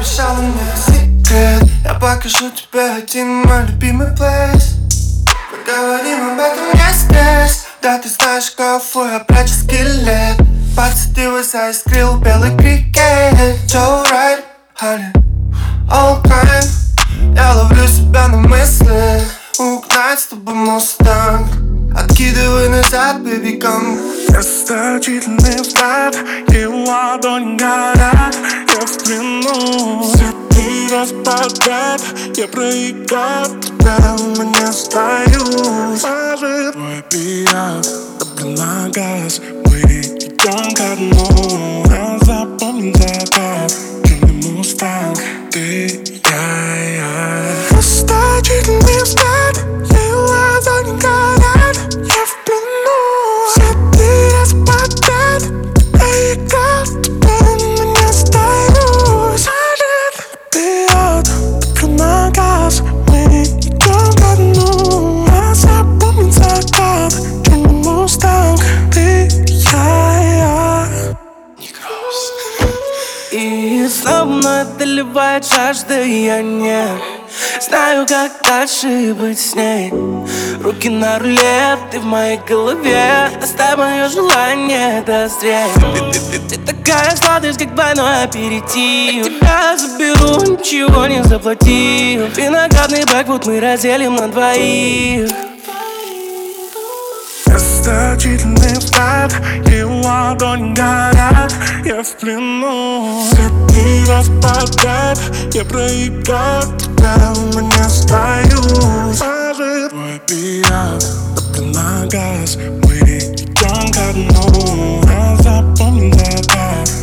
обещала мне секрет. Я покажу тебе один мой любимый плейс. Поговорим об этом не здесь. Да, ты знаешь, кого я прячу скелет. Подсадил и заискрил белый крикет. Joe Wright, honey, all kind. Я ловлю себя на мысли угнать с тобой мустанг. Откидывай назад, baby, come. Расточительный взгляд, и ладони горят. Я в плену, все дни распадают. Я проиграл тебя, но не остаюсь. Ложит твой пият, топлю на газ. Мы идем ко дну. Я запомнил закат, черный мустанг. Ты, я. Расточительный взгляд, и ладони горят. Я в плену, все дни распадают. Проиграл тебя, но не остаюсь. Ложит пият, топлю на газ. Мы идем ко дну. Я запомнил закат, черный мустанг. Ты, я. И снова мной одолевает жажда, и я не знаю, как дальше быть с ней. Руки на руле, ты в моей голове. Оставь мое желание дозреть. Ты такая сладость, как двойной аперитив. Я заберу, ничего не заплатив. Виноградный бэквуд мы разделим на двоих. Расточительный взгляд, и ладони горят. Я в плену, все дни распадают. Я проиграл тебя, но не остаюсь. Ложит твой пият, топлю на газ. Мы идем ко дну. Я запомнил закат,